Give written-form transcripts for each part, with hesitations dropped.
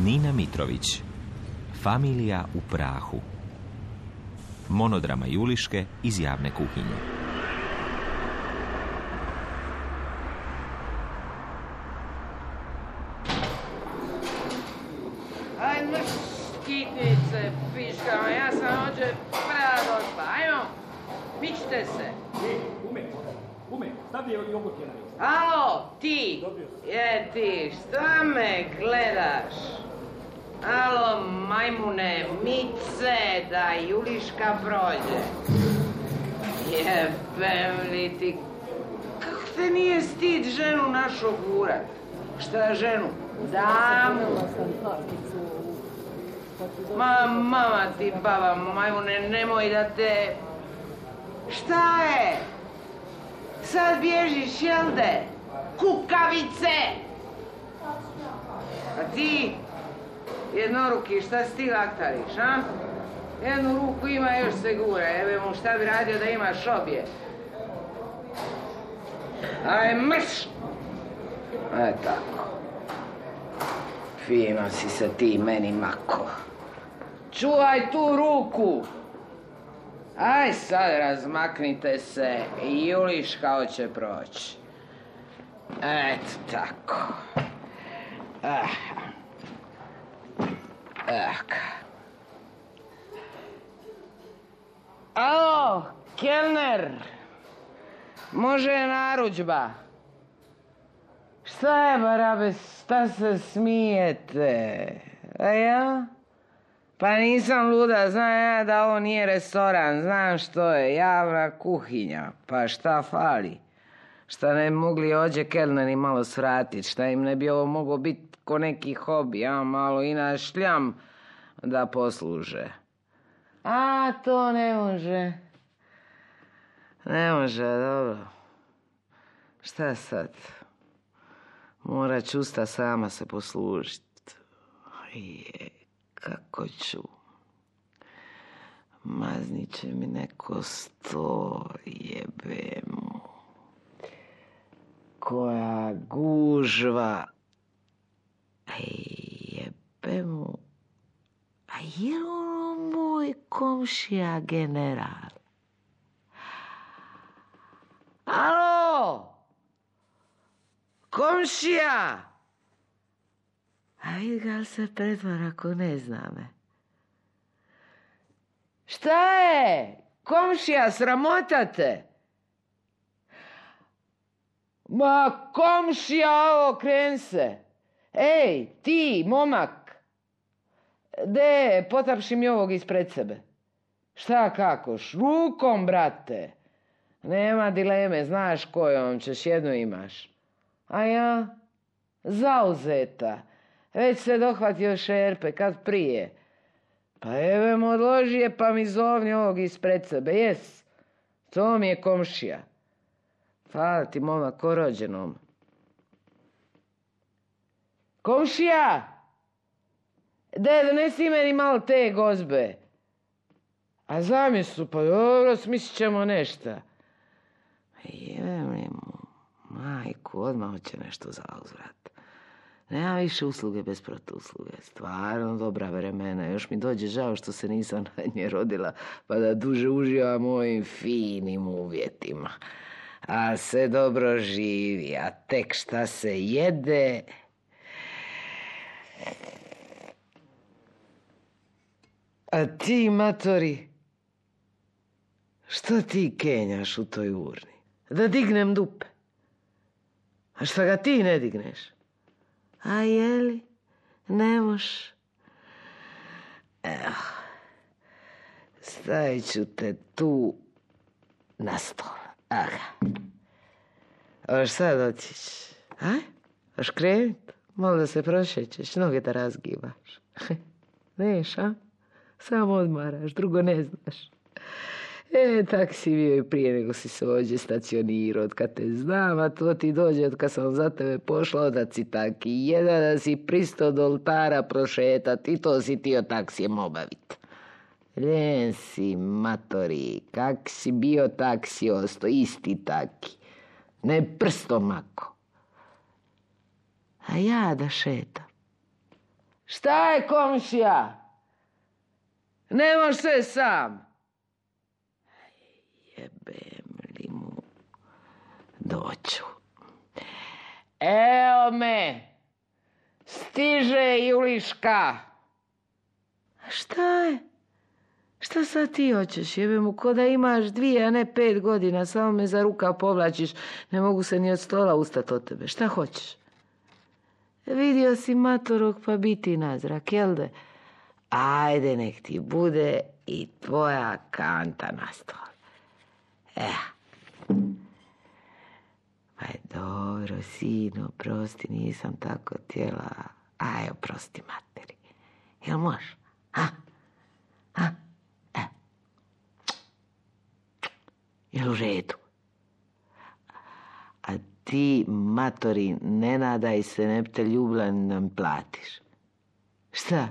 Nina Mitrović, Familija u prahu. Monodrama Juliške iz javne kuhinje. Ajmo, skitnice, piškama, ja sam ođe prava došla. Ajmo, mičite se. Ume, stavi jogurt jedan. Alo, ti, ti, šta me gledaš? Alo, majmune, mice, da Juliška prođe. Jebem li ti, kako te nije stid ženu našu gurat? Šta ženu? Damu. Mama ti, baba, majmune, nemoj da te... Šta je? Sad bježiš, jel de? Kukavice! A ti, jednoruki, šta si ti laktariš, a? Jednu ruku ima, još se gura, jebe mu, šta bi radio da imaš obje? Aj, mrš! Tako. Fino si se ti meni mako. Čuvaj tu ruku! Aj sad razmaknite se, Juliška hoće proći. Eto tako. Alo, kelner, može narudžba? Šta je, barabe, šta se smijete? A ja? Pa nisam luda, znam ja da ovo nije restoran, znam što je, javna kuhinja, pa šta fali? Šta ne bi mogli ođe kelneri malo svratit, šta im ne bi ovo moglo biti ko neki hobi, ja malo i na šljam da posluže. A, to ne može. Ne može, dobro. Šta sad? Morat ću usta sama se poslužit. Kako ću? Maznit će mi neko sto, jebe mu. Koja gužva. Jebe mu. A je ono moj komšija general? Alo! Komšija! A vidi ga se pretvara ako ne zna me. Šta je? Komšija, sramotate? Ma, komšija, ovo, kren se. Ej, ti, momak. De, potapši mi ovog ispred sebe. Šta kakoš? Rukom, brate. Nema dileme, znaš kojom ćeš, jednu imaš. A ja? Zauzeta. Već se dohvatio šerpe, kad prije. Pa evo mu odloži je pa mi zovni ovog ispred sebe, jes. To mi je komšija. Hvala ti, momak, ko rođenom. Komšija! Donesi meni malo te gozbe. A zamislu, pa dobro, smislit ćemo nešto. Jevem li mu, majku, odmah hoće nešto za uzvrat. Nema više usluge bez protusluge. Stvarno dobra vremena. Još mi dođe žao što se nisam na nje rodila, pa da duže uživam u ovim finim uvjetima. A se dobro živi, a tek šta se jede... A ti, matori, što ti kenjaš u toj urni? Da dignem dupe. A šta ga ti ne digneš? A jeli? Ne moš. Evo, stavit ću te tu na stol. Aha. Oš sad otić? A? Oš krenut? Malo da se prošećeš, noge da razgibaš. Neš, a? Samo odmaraš, drugo ne znaš. Tak si bio i prije nego si se ovdje stacionirao, od kad te znam, a to ti dođe od kad sam za tebe pošla, odat si taki. Jedan da si pristo do oltara prošetat i to si ti o taksijem obavit. Ljen si, matori, kak si bio, tak si osto, isti taki. Ne prstom mako. A ja da šetam. Šta je, komšija? Ne možeš sve sam. Jebem li mu doću. Evo me, stiže Juliška. Šta je? Šta sad ti hoćeš? Jebe mu, ko da imaš 2, a ne 5 godina, samo me za rukav povlačiš, ne mogu se ni od stola ustat od tebe. Šta hoćeš? Vidio si matorog, pa biti nazrak, jel de? Ajde, nek ti bude i tvoja kanta na stol. Pa je dobro, sino, prosti, nisam tako htjela. Aj, oprosti materi. Jel može? Jel u redu? A ti, matori, ne nadaj se, ne bi te ljubila ni nam platiš. Šta?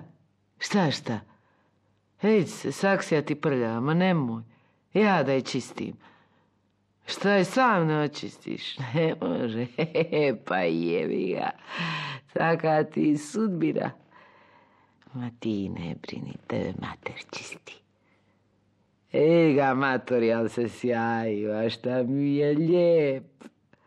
Hej se, saksija ti prlja, ma nemoj. Ja da je čistim. Šta je, sam ne očistiš? Ne može. Pa jebi ga. Taka ti sudbina. Ma ti ne brini, tebe mater čisti. Ga, matori, ali se sjaju, a šta mi je lijep.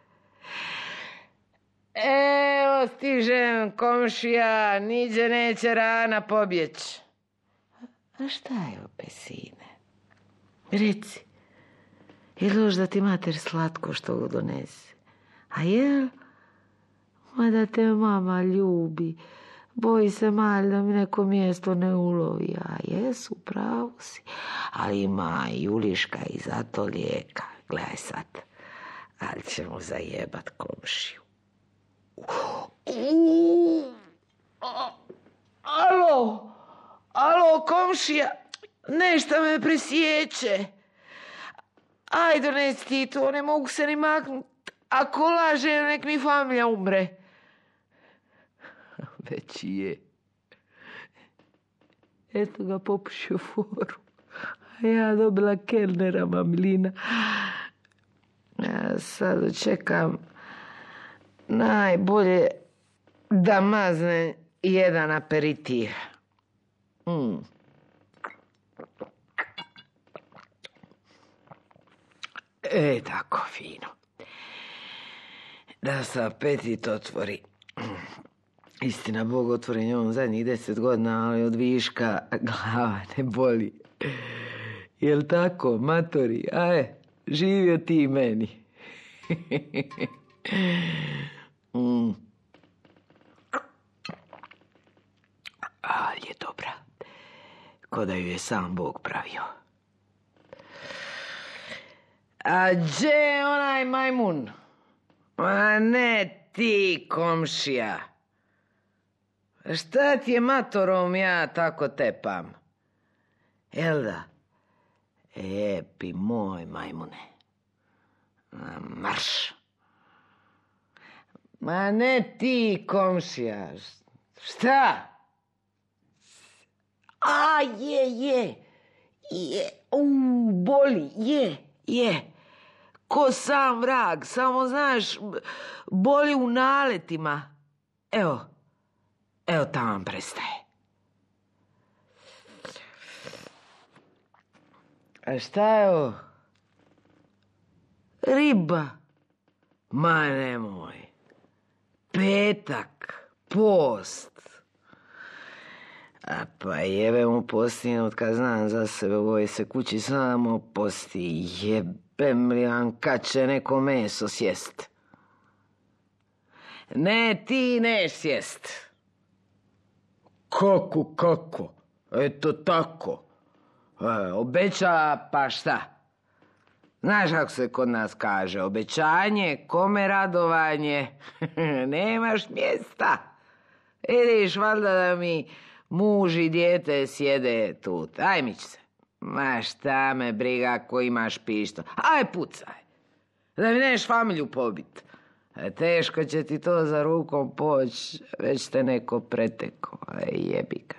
Evo, stižem, komšija, niđe neće rana pobjeć. A šta je opet, sine? Reci, je loš da ti mater slatko što go donese? A jel? Ma da te mama ljubi. Boji se malj da mi neko mjesto ne ulovi. A jesu, pravo si. Ali ima Juliška i zato lijeka. Gledaj sad. Ali ćemo zajebat komšiju. Alo, komšija. Nešto me presjeće. Aj, donesi ti to, ne mogu se ni maknut. Ako laže, nek mi familija umre. Već je. Eto ga popušio foru. A ja dobila kelnera, mamlina. Ja sad čekam najbolje da mazne jedan aperitiv. Tako fino. Da se apetit otvori. Istina, Bog otvoren je on zadnjih 10 godina, ali od viška glava ne boli. Jel tako, matori? Živio ti meni. Ali je dobra. Ko da ju je sam Bog pravio. A gdje je onaj majmun? A ne ti, komšija. Šta ti je, matorom, ja tako tepam? Jel da? Epi moj, majmune. Marš. Ma ne ti, komšija. Šta? A, je. Boli, je. Ko sam vrag, samo znaš, boli u naletima. Evo tamo prestaje. A šta je ovo? Riba. Ma nemoj. Petak. Post. A pa jebe mu postim od kad znam za sebe, u ovoj se kući samo posti. Jebem li vam kad će neko meso sjest. Ne, ti neš sjest. Kako? Eto tako. Obeća, pa šta? Znaš kako se kod nas kaže, obećanje, kome radovanje, nemaš mjesta. Vidiš, valjda da mi muž i dijete sjede tu. Aj, mić se. Ma šta me briga ko imaš pištolj. Aj, pucaj. Da mi neš familiju pobit. Teško će ti to za rukom poći, već te neko preteko. Aj, jebi ga.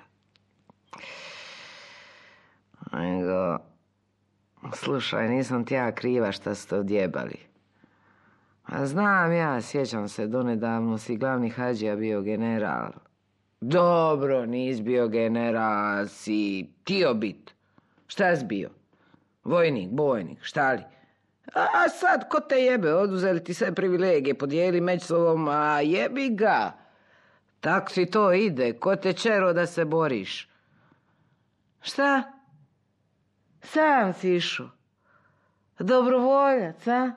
Nego, slušaj, nisam ti ja kriva šta ste odjebali. A znam ja, sjećam se, donedavno si glavni hadžija bio general. Dobro, nis bio general, si tio bit. Šta si bio? Vojnik, bojnik, šta li? A sad, ko te jebe, oduzeli ti sve privilegije, podijeli među sobom, a jebi ga. Tak ti to ide, ko te čero da se boriš? Šta? Sam si išao. Dobrovoljac, a?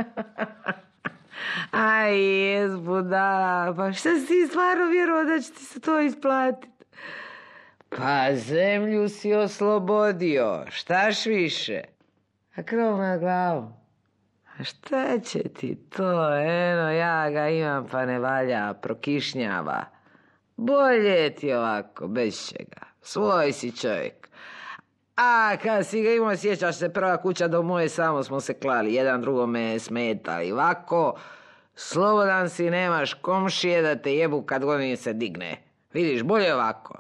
Aj, jes budala, pa šta si ti stvarno vjerovao da će ti se to isplatiti? Pa zemlju si oslobodio, štaš više? A krov nad glavom? A šta će ti to, eno, ja ga imam pa ne valja, prokišnjava. Bolje ti ovako, bez čega, svoj si čovjek. A kad si ga imao, sjećaš se, prva kuća do moje, samo smo se klali, jedan drugome smetali. Ovako, slobodan si, nemaš komšije da te jebu kad god im se digne. Vidiš, bolje ovako.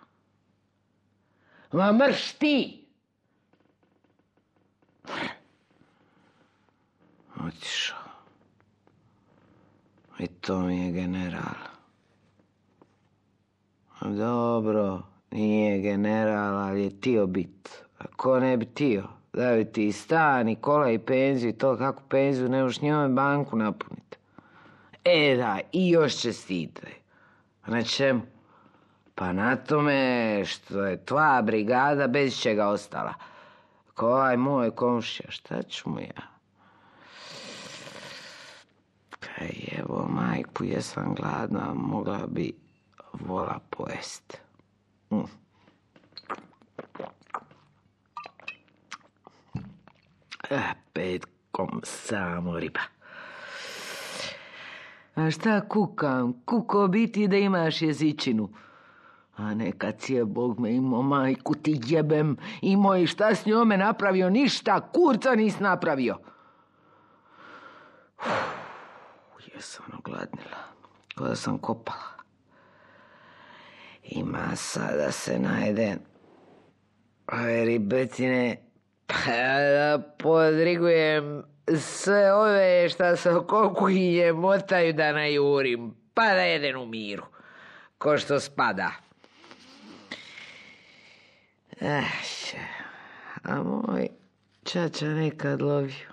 Ma mrš ti! Otišao. I to mi je general. Dobro, nije general, ali je tio bit. A ko ne bi tio? Da bi ti stan i kola i penziju i to, kako penziju ne možeš njome banku napuniti. Da, i još čestite. Na čemu? Pa na tome što je tvoja brigada bez čega ostala. Ko ovaj moj komšija, šta ću mu ja? Kaj evo, majku, jesam gladna, mogla bi vola pojest. Petkom samo riba. A šta kukam? Kuko biti da imaš jezičinu. A nekad si je Bog me imao, majku ti jebem. Imao i šta s njome napravio? Ništa, kurca nis napravio. Jesam ogladnila, ko da sam kopala. Ima sada se najde ove ribetine, pa da podrigujem sve ove šta se oko kuhinje motaju da najurim, pa da jedem u miru, ko što spada. A moj čača nekad lovio,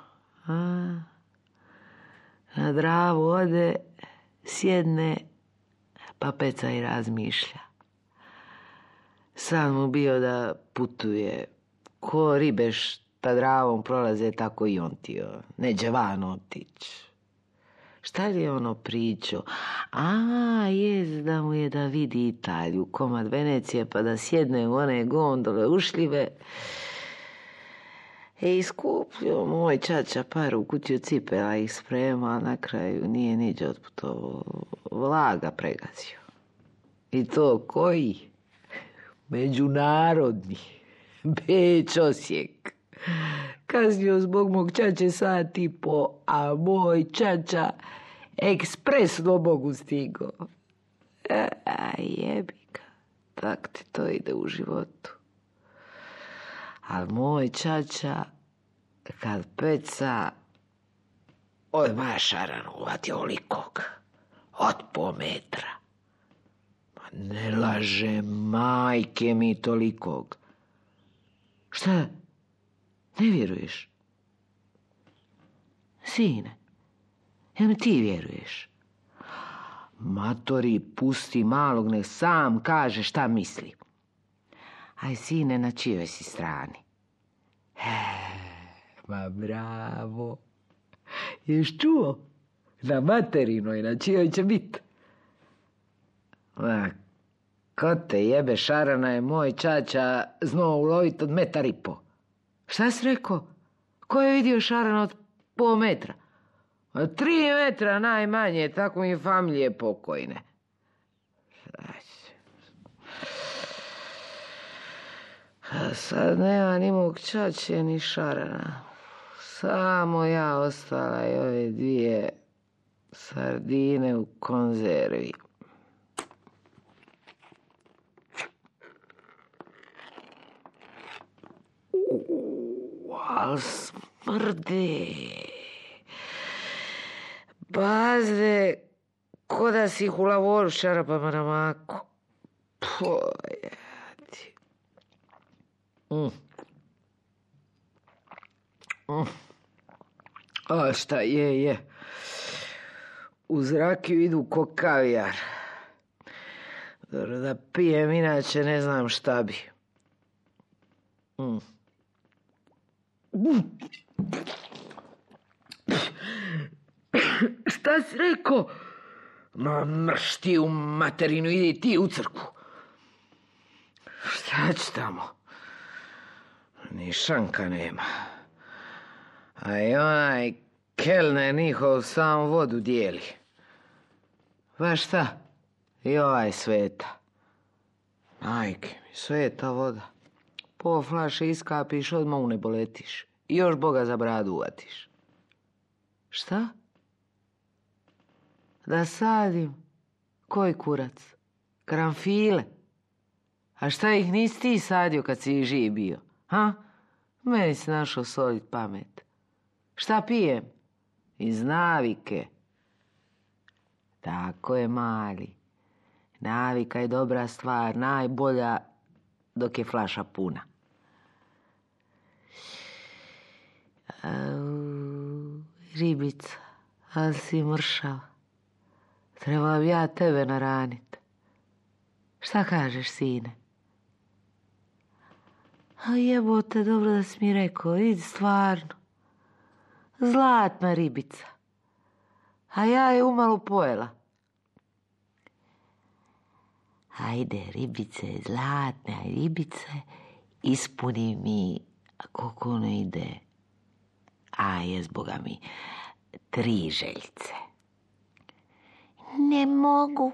na Dravu ode, sjedne, pa peca i razmišlja. San mu bio da putuje, ko ribe šta Dravom prolaze, tako i on tio, neđe van otić. Šta li je ono pričao? Jest da mu je da vidi Italiju, komad Venecije, pa da sjedne u one gondole ušljive. Iskupio moj čača par u kutiju cipela, ih sprema, a na kraju nije niđe otputovao, vlaga pregazio. I to koji? Međunarodni. Beč, Osijek. Kaznio zbog mog čače sat i po, a moj čača ekspresno Bogu stigo. Jebi ga, tak ti to ide u životu. Al moj čača, kad peca, odmah šaranu uvati olikog, od po metra. Ma ne laže, majke mi, tolikog. Šta? Ne vjeruješ? Sine, jel mi ti vjeruješ? Matori, pusti malog, nek sam kaže šta misli. Aj, sine, na čijoj si strani? Ma bravo. Ješ čuo? Na materinoj, na čijoj će bit? Ma, ko te jebe, šarana je moj čača znao ulovit od 1,5 metra. Šta si rekao? Ko je vidio šarana od pol metra? 3 metra najmanje, tako mi familije pokojne. A sad nema ni mog čače, ni šarana. Samo ja ostala i ove 2 sardine u konzervi. Al smrde. Bazde, ko da si ih u lavoru šarapama na maku. Pojedi. A šta je. Uz rakiju idu ko kavijar. Dobro, da pijem, inače ne znam šta bi. Šta si rekao? Ma mrš ti u materinu, idi ti u crkvu. Šta će tamo? Ni šanka nema. A i onaj kelner njihov sam vodu dijeli. Pa šta? I ovaj sveta. Majke mi, sveta voda. Po flaše iskapiš, odmah u nebo letiš. I još Boga za bradu uvatiš. Šta? Da sadim? Koji kurac? Karanfile? A šta ih nisi ti sadio kad si živ bio? Ha? Meni si našao solit pamet. Šta pijem? Iz navike. Tako je, mali. Navika je dobra stvar, najbolja dok je flaša puna. Ribica, ali si mršava. Treba bi ja tebe naranit. Šta kažeš, sine? A jebote, dobro da si mi rekao, idi stvarno. Zlatna ribica. A ja je umalo pojela. Ajde, ribice, zlatne ribice, ispuni mi, koliko ono ide, Boga mi, 3 željce. Ne mogu.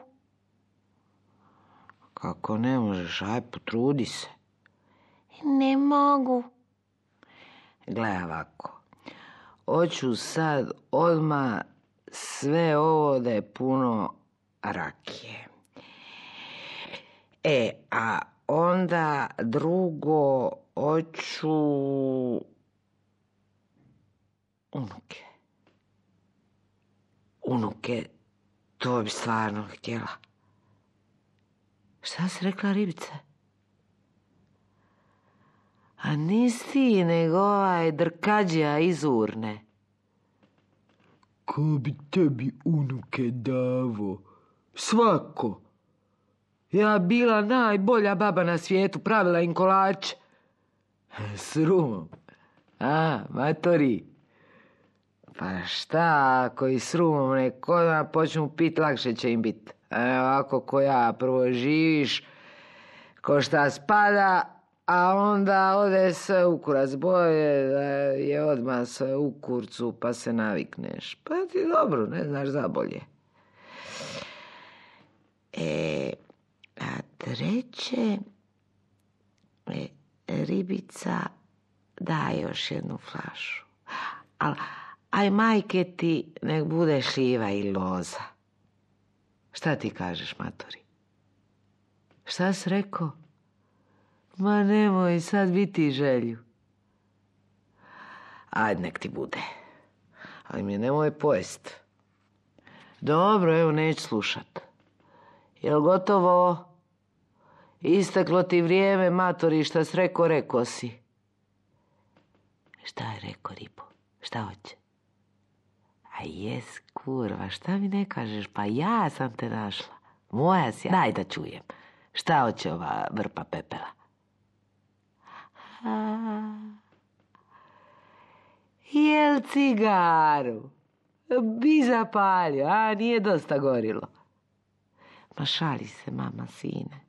Kako ne možeš, aj potrudi se. Ne mogu. Gledaj ovako, hoću sad odmah sve ovo da je puno rakije. A onda drugo, hoću unuke. Unuke, to bi stvarno htjela. Šta si rekla, ribice? A nisi ti nego ovaj drkađija iz Urne. Ko bi tebi unuke davo? Svako. Ja bila najbolja baba na svijetu, pravila im kolače. S rumom. Matori. Pa šta, ako i s rumom neko odmah počnu pit, lakše će im bit. Ovako ko ja, prvo živiš, ko šta spada, a onda ode sve u kurac. Bolje da je odmah sve u kurcu, pa se navikneš. Pa ti dobro, ne znaš za bolje. A treće, ribica, daj još jednu flašu. Aj majke ti nek bude šljiva i loza. Šta ti kažeš, matori? Šta si rekao? Ma nemoj sad biti želju. Ajde, nek ti bude. Ali mi nemoj pojest. Dobro, evo, neću slušat. Jel gotovo? Isteklo ti vrijeme, matori, šta si rekao si. Šta je rekao, ribo? Šta hoće? A jes, kurva, šta mi ne kažeš? Pa ja sam te našla. Moja si, daj da čujem. Šta hoće ova vrpa pepela? Jel cigaru? Bi zapalio, nije dosta gorilo. Ma šali se, mama, sine.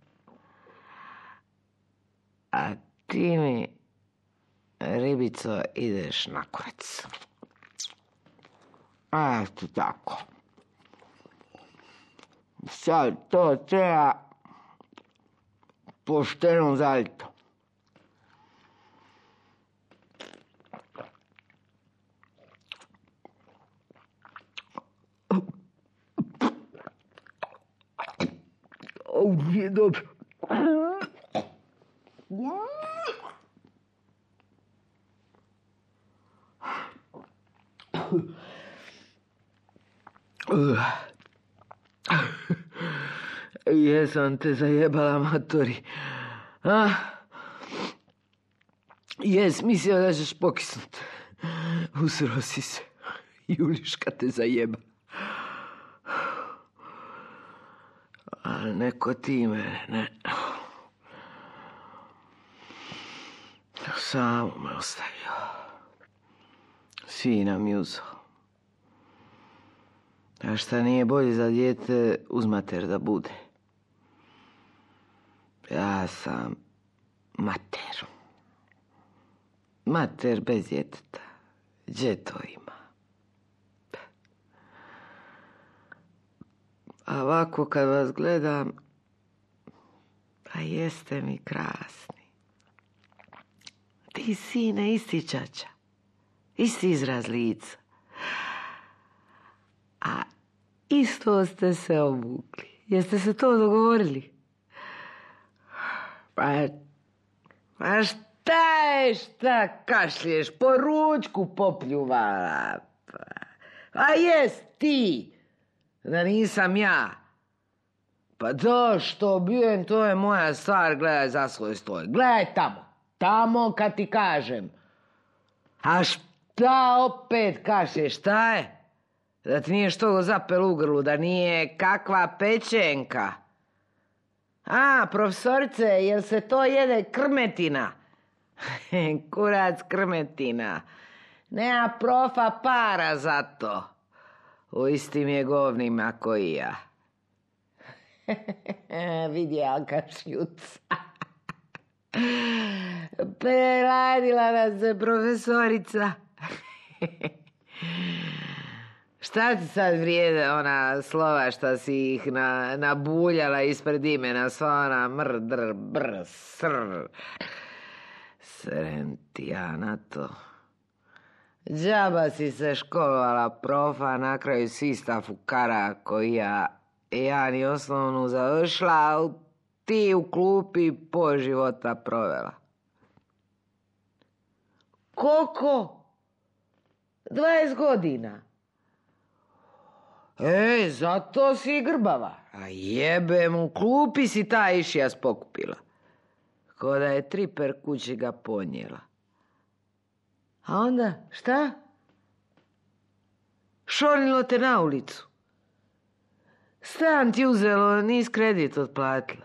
A ti mi, ribico, ideš na kurac. Eto tako. Sad to treba pošteno zalito. Ovo nije dobro. Jesam te zajebala, matori. A? Jes, mislio da ćeš pokisnut. Usro si se. Juliška te zajeba. Ali neko ti mene, ne. Samo me ostavio. Sina mi uzeo. A šta nije bolje za dijete, uz mater da bude. Ja sam mater. Mater bez djeteta. Gdje to ima? A ovako kad vas gledam, a jeste mi krasni. Ti sine isti čača, isti izraz lica. A isto ste se obukli. Jeste se to dogovorili? Pa šta kašlješ? Po ručku popljuvala. A jes ti, da nisam ja. Pa to što bijem, to je moja stvar, gledaj za svoj stoj. Gledaj tamo kad ti kažem. A šta opet kašlješ, šta je? Da ti nije što zapel u grlu, da nije kakva pečenka. A, profesorice, jel se to jede krmetina? Kurac krmetina. Nema profa para za to. U istim je govnima koji ja. Vidi Alka šljuca. Preladila nas se profesorica. Šta ti sad vrijede ona slova šta si ih nabuljala ispred imena, sva ona mr, dr, br, sr. Srem ti ja na to. Džaba si se školovala profa, na kraju si ista fukara koji ja ni osnovnu završila, ti u klupi pol života provela. Koliko? 20 godina. Zato si grbava. A jebem, u klupi si ta išijas pokupila. Ko da je triper kući ga ponijela. A onda, šta? Šornilo te na ulicu. Stan ti uzelo, nis kredit otplatila.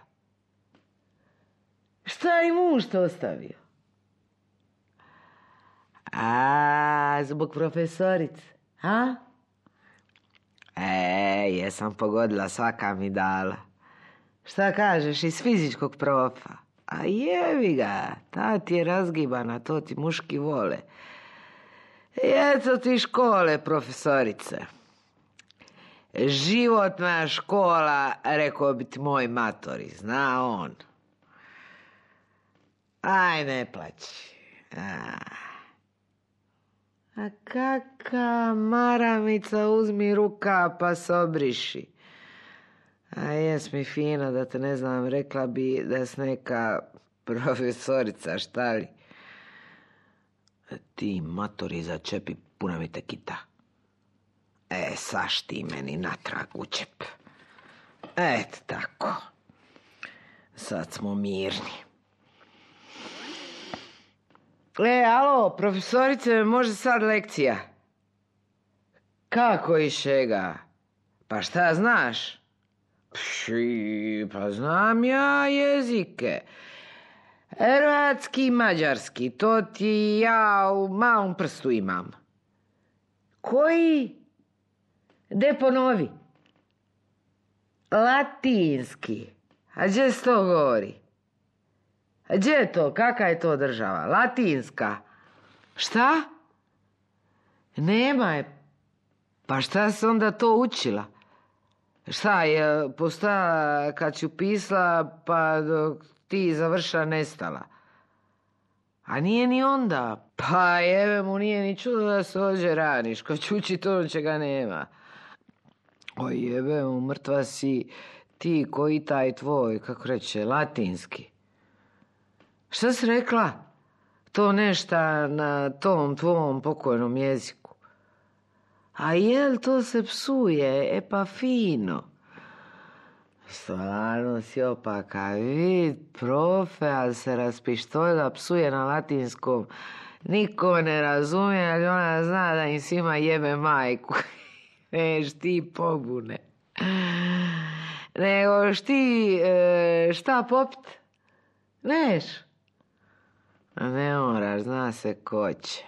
Šta i muž to ostavio? A, zbog profesorice, a? Jesam pogodila, svaka mi dala. Šta kažeš, iz fizičkog profa? A jevi ga, ta ti je razgibana, to ti muški vole. Eto ti škole, profesorice. Životna škola, rekao bi ti moj matori, zna on. Aj, ne plaći. A kaka maramica, uzmi ruka pa se obriši. A jes mi fino da te ne znam, rekla bi da si neka profesorica, šta li? Ti matori začepi, puna mi te kita. Saš ti meni natrag učep. Eto tako. Sad smo mirni. Alo, profesorice, može sad lekcija? Kako iz čega? Pa šta znaš? Pa znam ja jezike. Hrvatski i mađarski, to ti ja u malom prstu imam. Koji? De ponovi. Latinski. A gdje se to govori? A gdje je to? Kaka je to država? Latinska. Šta? Nema je. Pa šta se onda to učila? Šta je postala kad ću pisala pa dok ti završa nestala? A nije ni onda. Pa jebe mu, nije ni čudo da se ođe raniš. Ko će učit ono čega nema. Oj jebe mu, mrtva si ti koji taj tvoj, kako reče, latinski. Šta si rekla? To nešta na tom tvom pokojnom jeziku. A jel to se psuje? Pa fino. Stvarno si opaka. Vid, profe, ali se raspištoljila, psuje na latinskom. Niko ne razumije, ali ona zna da im svima jebe majku. Neš ti pobune. Nego ti šta popit? Neš? Ne moraš, zna se ko će.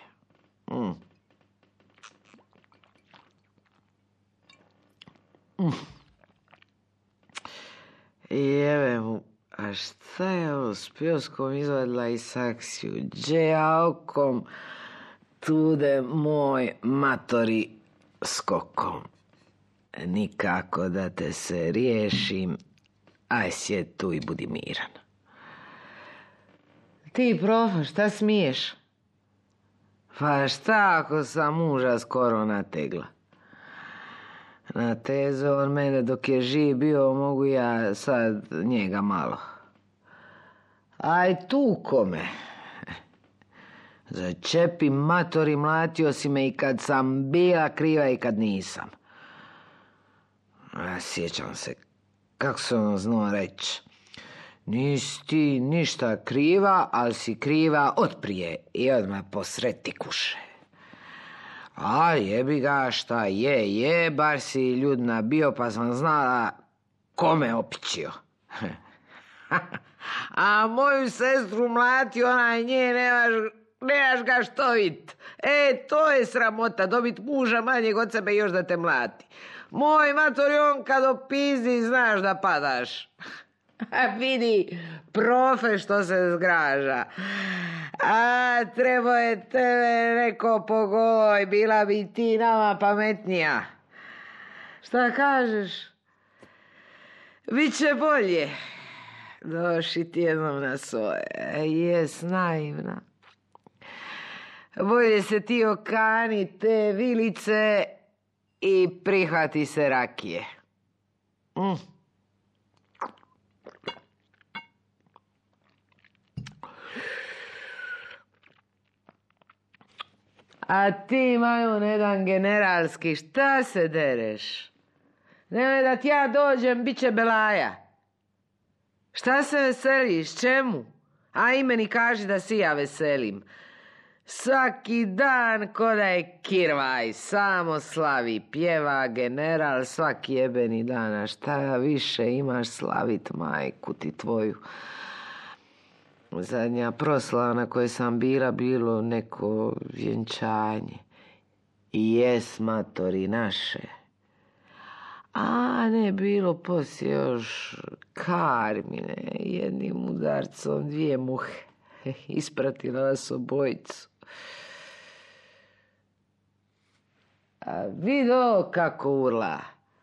Jebe mu, a šta je ovo s pljoskom izvadila i saksiju? Gdje ja okom tude moj matori skokom. Nikako da te se riješim, aj sjed tu i budi miran. Ti, profa, šta smiješ? Pa šta ako sam muža skoro nategla? Na tezu on mene dok je živ bio, mogu ja sad njega malo. Aj tuko me. Začepi matori, mlatio si me i kad sam bila kriva i kad nisam. Ja sjećam se, kako se ono znao reći. Nisi ti ništa kriva, ali si kriva otprije i odmah posreti kuše. A jebi ga, šta je, bar si ljudna bio pa sam znala kome opičio. A moju sestru mlatio, onaj nje nemaš ga što vid. To je sramota, dobit muža manjeg od sebe još da te mlati. Moj matori, on kad opizdi, znaš da padaš. Vidi, profe što se zgraža. A trebao je tebe neko po goloj, bila bi ti nama pametnija. Šta kažeš? Biće bolje. Doši ti jednom na svoje. Jes, naivna. Bolje se ti okani te vilice i prihvati se rakije. A ti, majmun, jedan generalski, šta se dereš? Nemoj da ti ja dođem, bit će belaja. Šta se veseliš, čemu? A i meni kaži da si ja veselim. Svaki dan ko da je kirvaj, samo slavi, pjeva general svaki jebeni dan. A šta više imaš slavit, majku ti tvoju? Zadnja proslava na kojoj sam bila bilo neko vjenčanje. I jes, matori naše. A ne bilo poslije još karmine, jednim udarcom 2 muhe. Ispratila vas obojicu. A vidio kako urla.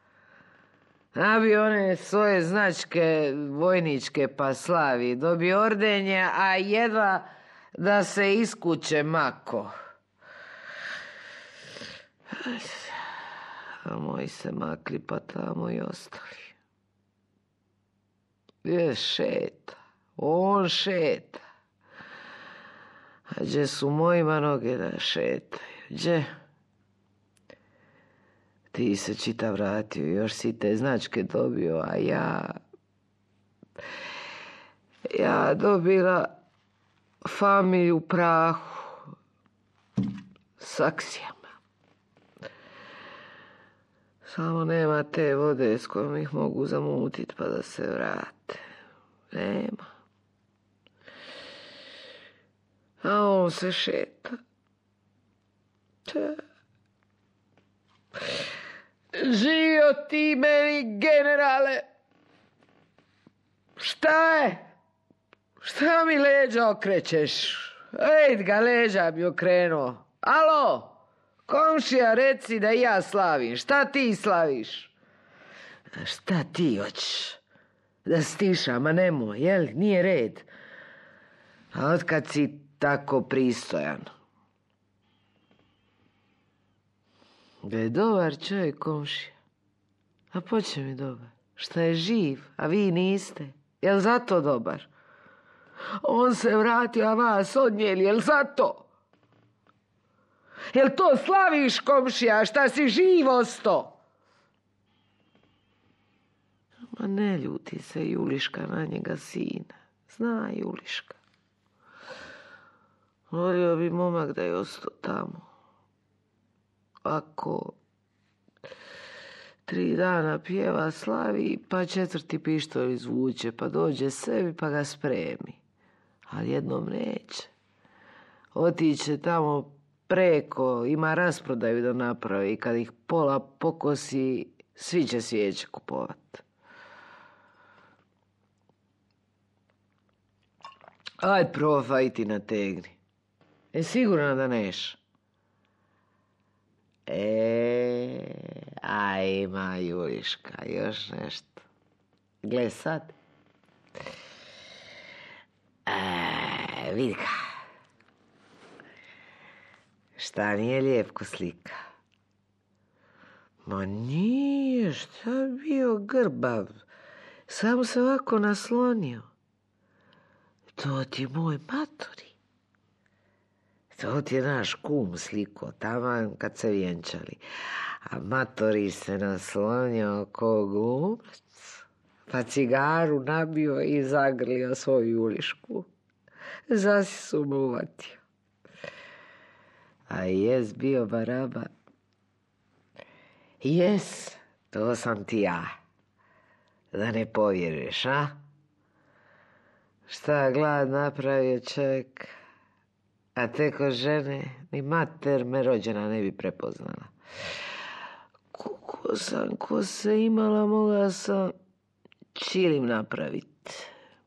Nabio one svoje značke vojničke pa slavi. Dobio ordenje, a jedva da se iz kuće mako. A moji se makli pa tamo i ostali. Gdje šeta? On šeta. A gdje su mojima noge da šetaju? Gdje? Ti se čita vratio, još si te značke dobio, a ja dobila familiju u prahu, s aksijama. Samo nema te vode s kojom ih mogu zamutit pa da se vrate. Nema. A on se šeta. Živio ti meni, generale. Šta je? Šta mi leđa okrećeš? Ej ga, leđa mi okrenuo. Alo, komšija, reci da i ja slavim. Šta ti slaviš? A šta ti hoćeš? Da stišam, a nemoj, jel? Nije red. A otkad si tako pristojan? Da je dobar čovjek, komšija. A poće mi dobar. Šta je živ, a vi niste. Jel zato dobar? On se vratio, a vas odnijeli. Jel zato? Jel to slaviš, komšija, šta si živ osto? Ma ne ljuti se Juliška na njega, sine. Zna Juliška. Volio bi momak da je ostao tamo. Ako 3 dana pjeva, slavi, pa 4. pištolj izvuče, pa dođe sebi, pa ga spremi. Ali jednom neće. Otiće tamo preko, ima rasprodaju da napravi. Kad ih pola pokosi, svi će svijeće kupovat. Aj, probaj ti nategni. Sigurno da neš? A ima Juliška, još nešto. Gle sad. Vidi ga. Šta nije lijep ko slika? Ma nije, šta bio grbav. Samo se ovako naslonio. To ti moj matori. To ti je naš kum sliko, taman kad se vjenčali. A matori se naslonio ko glumac, pa cigaru nabio i zagrlio svoju Julišku. Zasi mu uvatio. A jes bio baraba. Jes, to sam ti ja. Da ne povjeriš, a? Šta glad napravio čovjek? A tek od žene ni mater me rođena ne bi prepoznala. Ko se imala, mogla sam čilim napravit.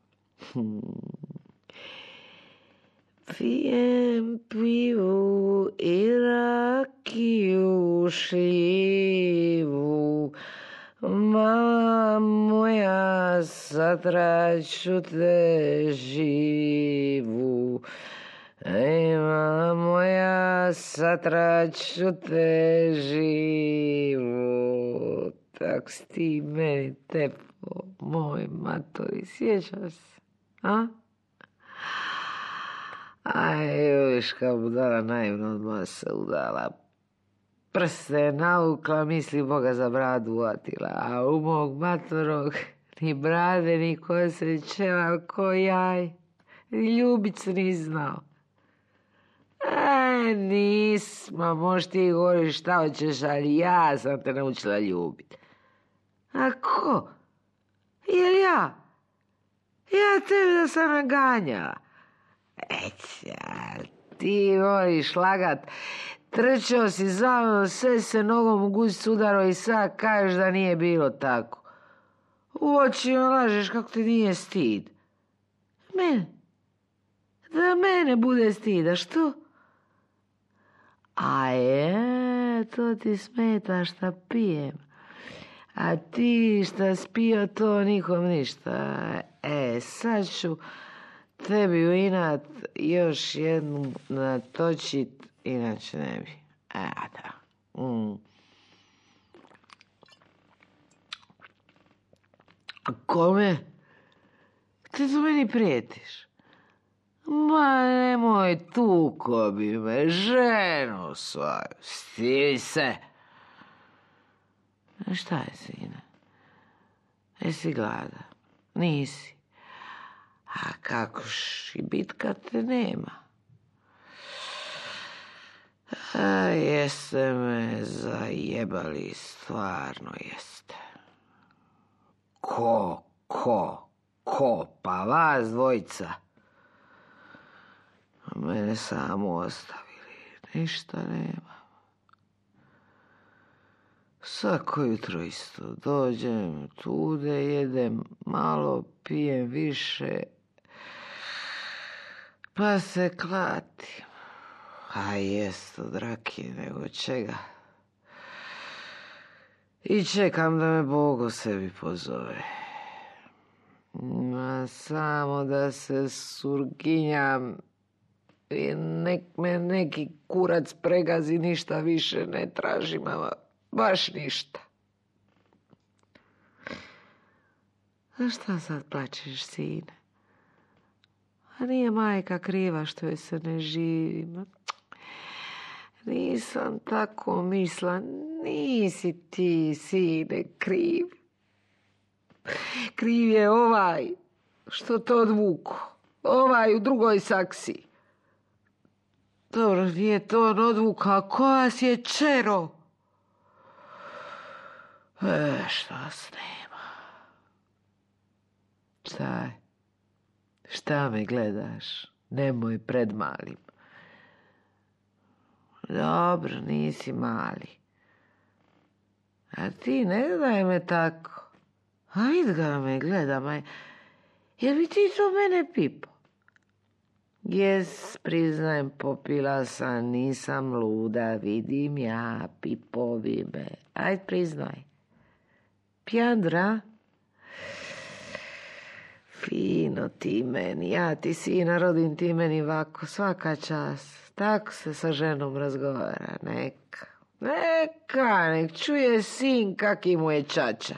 Pijem pivu i rakiju šljivu, mala moja, satra ću te živu. Ej, mala moja, satra ću te živu. Tak si ti meni tepo, moj matori, sjećaš se, a? Aj, Juliška budala naivno odmah se udala. Prste naukla, misli Boga za bradu uvatila, a u mog matorog ni brade, ni kose, čeval ko jaj, ni ljubit se ni znao. Nisma, možeš ti govoriš šta hoćeš, ali ja sam te naučila ljubit. A ko? Jel ja? Ja tebi da sam naganjala. Ti voliš lagat. Trčao si za mnom, sve se nogom u guzicu udaro i sad kažeš da nije bilo tako. U oči lažeš kako ti nije stid. Mene? Da mene bude stid, a što? A to ti smeta šta pijem. A ti šta spio, to nikom ništa. Sad ću tebi u inat još jednu natočit, inače ne bi. Da. A kome? Ti tu meni prijetiš. Ma nemoj, tuko bi me, ženu svoju, stidi se. Šta je, sine? Jesi glada? Nisi. A kakoš i bit kad te nema? A jeste me zajebali, stvarno jeste. Ko, pa vas dvojica. Mene samo ostavili, ništa nema. Svako jutro isto, dođem, tude, jedem malo, pijem više, pa se klatim. A jest od rakije, nego čega. I čekam da me Bog o sebi pozove. Ma samo da se surginjam i nek me neki kurac pregazi, ništa više ne tražim, ama baš ništa. A šta sad plačeš, sine? A nije majka kriva što je se ne živi? Nisam tako mislila, nisi ti, sine, kriv. Kriv je ovaj što to odvuko. Ovaj u drugoj saksi. Dobro, nije to on odvuka, a ko vas je čero? Šta se nema? Šta me gledaš? Nemoj pred malim. Dobro, nisi mali. A ti ne gledaj me tako. A vid ga me gleda, jel bi ti to mene pipo? Jes, priznajem, popila sam, nisam luda, vidim ja, pipovi me. Ajde, priznaj. Pjandra? Fino ti meni, ja ti sina rodim, ti meni ovako, svaka čast. Tako se sa ženom razgovara, neka, nek čuje sin kaki mu je čača.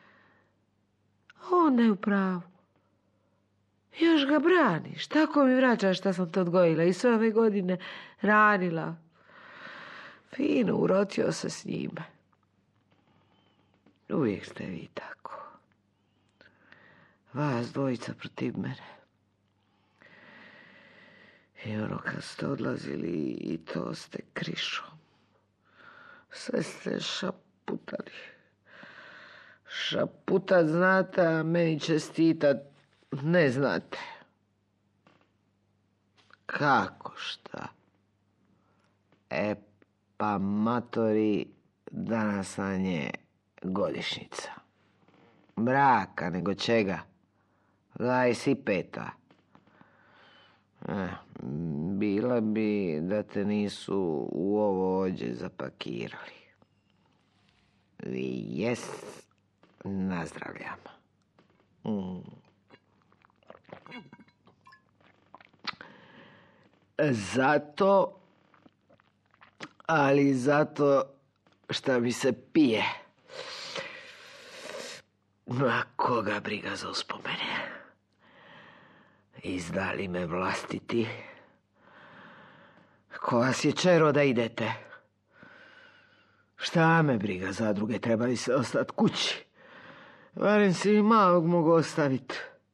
On ne u pravu. Još ga braniš, tako mi vraćaš šta sam te odgojila i sve ove godine ranila. Fino, urotio se s njime. Uvijek ste vi tako. Vas dvojica protiv mene. I ono kad ste odlazili i to ste krišom. Sve ste šaputali. Šaputat znate, a meni čestitat ne znate. Kako šta? Pa matori, danas nam je godišnjica. Braka, nego čega? 25. Bila bi da te nisu u ovo ođe zapakirali. Vi jest, nazdravljam. Zato, ali zato šta mi se pije. Ma koga briga za uspomene. Izdali me vlastiti. Ko vas je čero da idete? Šta me briga za druge, trebali se ostati kući. Barem si mi malog mogu ostaviti.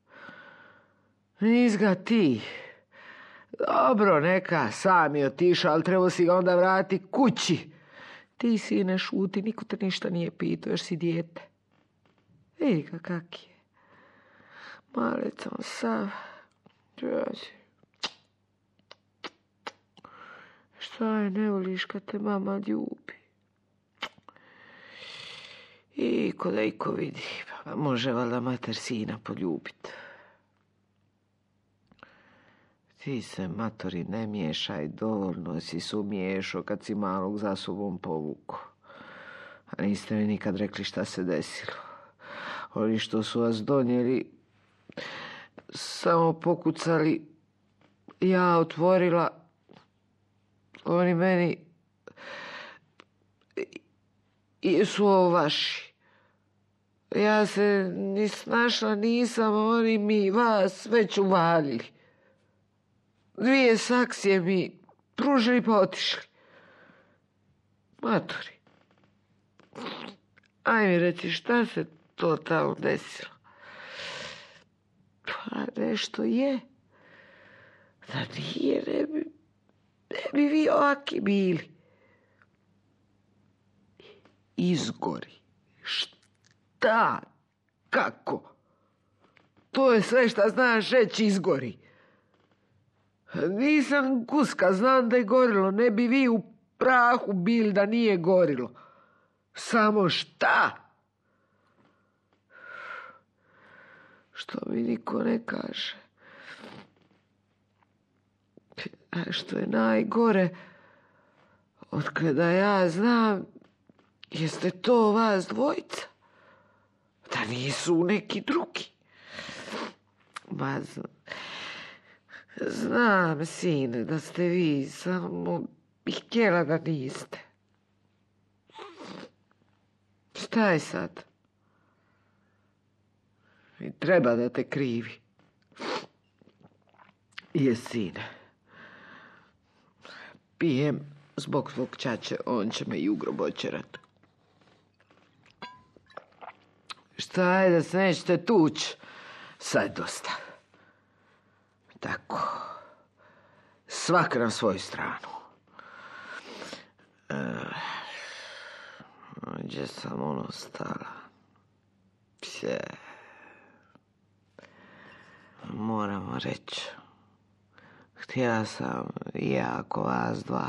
Nis ga ti. Dobro, neka, sam je otišao, ali trebao si ga onda vratiti kući. Ti si ne šuti, niko te ništa nije pitao, još si dijete. Vidi ga kak je. Malec on sav. Šta je, ne voliš kad te mama ljubi? I ko da iko vidi, pa može valjda mater sina poljubit. Ti se, matori, ne miješaj, dovoljno si sumiješao kad si malog za sobom povuko. A niste mi nikad rekli šta se desilo. Oni što su vas donijeli, samo pokucali, ja otvorila, oni meni, jesu ovo vaši. Ja se ni snašla nisam, oni mi vas već uvalili. 2 saksije mi pružili pa otišli. Matori, aj mi reci šta se to tamo desilo. Pa nešto je. Da nije, ne bi vi ovaki bili. Izgori. Šta? Kako? To je sve šta znaš reći, izgori. Nisam kuska, znam da je gorilo. Ne bi vi u prahu bili da nije gorilo. Samo šta? Što mi niko ne kaže. A što je najgore, otkada ja znam, jeste to vas dvojica. Da nisu neki drugi. Ma znam, sine, da ste vi, samo bih htjela da niste. Šta je sad? I treba da te krivi. Je, sine. Pijem zbog tvog čače, on će me i u grob očerat. Šta je da se nećete tuć? Sad dosta. Tako. Svak na svoju stranu. Gdje sam ono stala? Pse. Moramo reći. Htjela sam jako vas dva.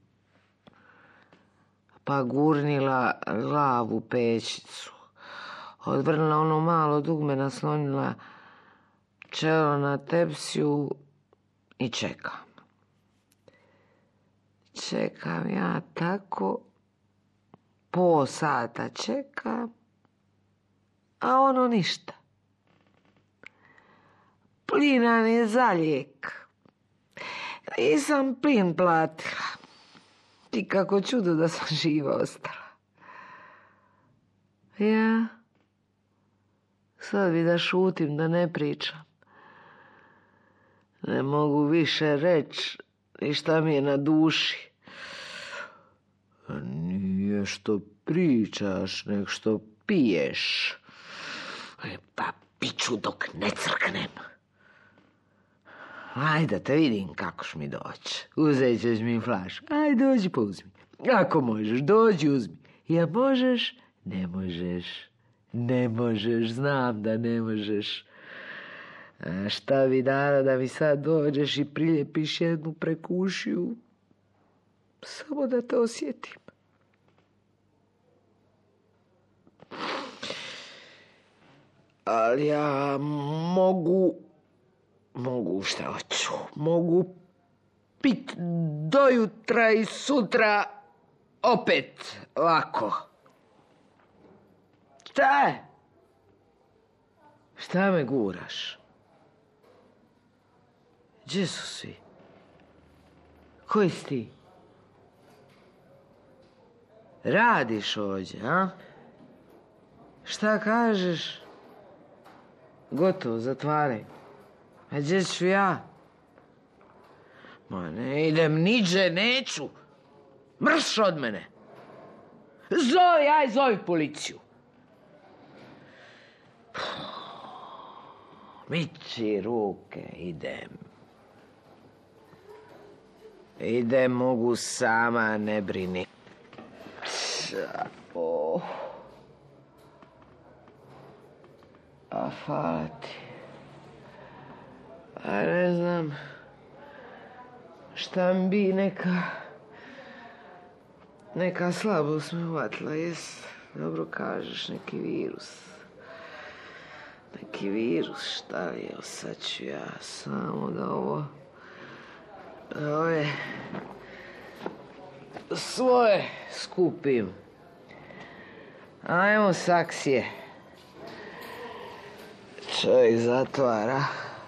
Pa gurnila glavu u pećicu. Odvrnula ono malo dugme, naslonila čelo na tepsiju i čekam. Čekam ja tako, pol sata čekam, a ono ništa. Plina ni za lijek. Nisam plin platila. I kako čudo da sam živa ostala. Ja sad bi da šutim, da ne pričam. Ne mogu više reći i šta mi je na duši. Nije što pričaš, nek što piješ. Pa piću dok ne crknem. Ajde, te vidim kako š mi doći. Uzet ćeš mi flašu. Ajde, dođi pa uzmi. Ako možeš, dođi uzmi. Ja možeš? Ne možeš. Ne možeš, znam da ne možeš. A šta bi dala da mi sad dođeš i priljepiš jednu prekušiju? Samo da te osjetim. Ali ja mogu šta hoću. Mogu pit do jutra i sutra opet lako. Šta je? Šta me guraš? Gdje su svi? Koji si ti? Radiš ovdje, a? Šta kažeš? Gotovo, zatvaraj. A gdje ću ja? Ma ne idem niđe, neću. Mrš od mene. Zovi policiju. Miči ruke, idem. Idem, mogu sama, ne brini. A hvala ti. A ne znam šta mi bi neka slabost me uvatila, jes? Dobro kažeš, neki virus. Neki virus, šta li je, sad ću ja samo da ove svoje skupim. Ajmo saksije. Čovjek zatvara.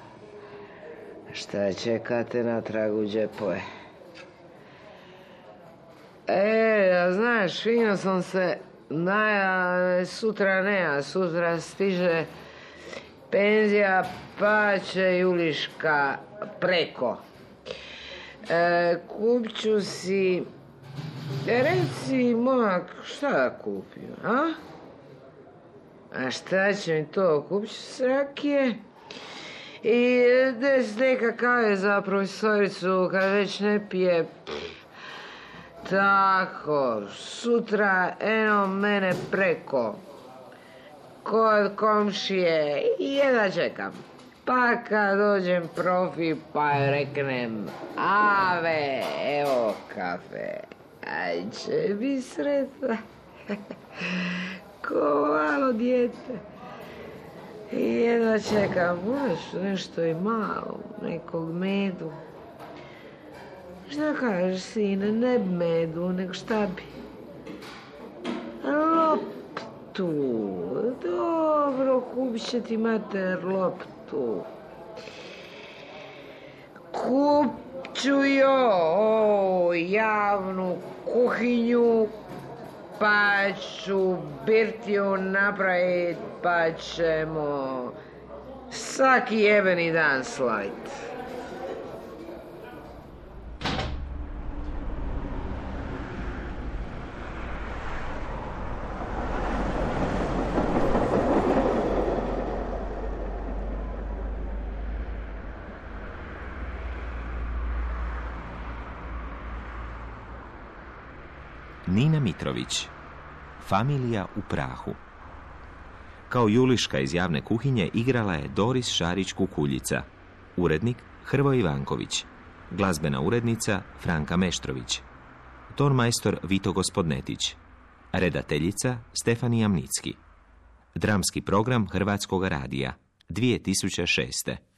Šta čekate na tragu džepove? Znaš, fino sam se sutra stiže penzija, pa će Juliška preko. Kupću si, reci momak, šta da kupim, a? A šta će mi to? Kupću si rakije i 10 deka kave za profesoricu kad već ne pije. Tako, sutra eno mene preko. Kod komšije i jedva čekam. Pa kad dođem profi pa reknem ave, evo kafe. Aj će bi sretna. Ko malo dijete. I jedva čekam, možeš nešto i malo, nekog medu. Šta kažeš, sine, ne medu, nego šta bi? Loptu. Dobro, kupit će ti mater loptu. Kupću javnu kuhinju, pa ću birtiju napravit, pa ćemo svaki jebeni dan slavit. Nina Mitrović. Familija u prahu. Kao Juliška iz Javne kuhinje igrala je Doris Šarić-Kukuljica. Urednik Hrvoje Ivanković. Glazbena urednica Franka Meštrović. Tonmajstor Vito Gospodnetić. Redateljica Stefanija Mnicki. Dramski program Hrvatskoga radija 2006.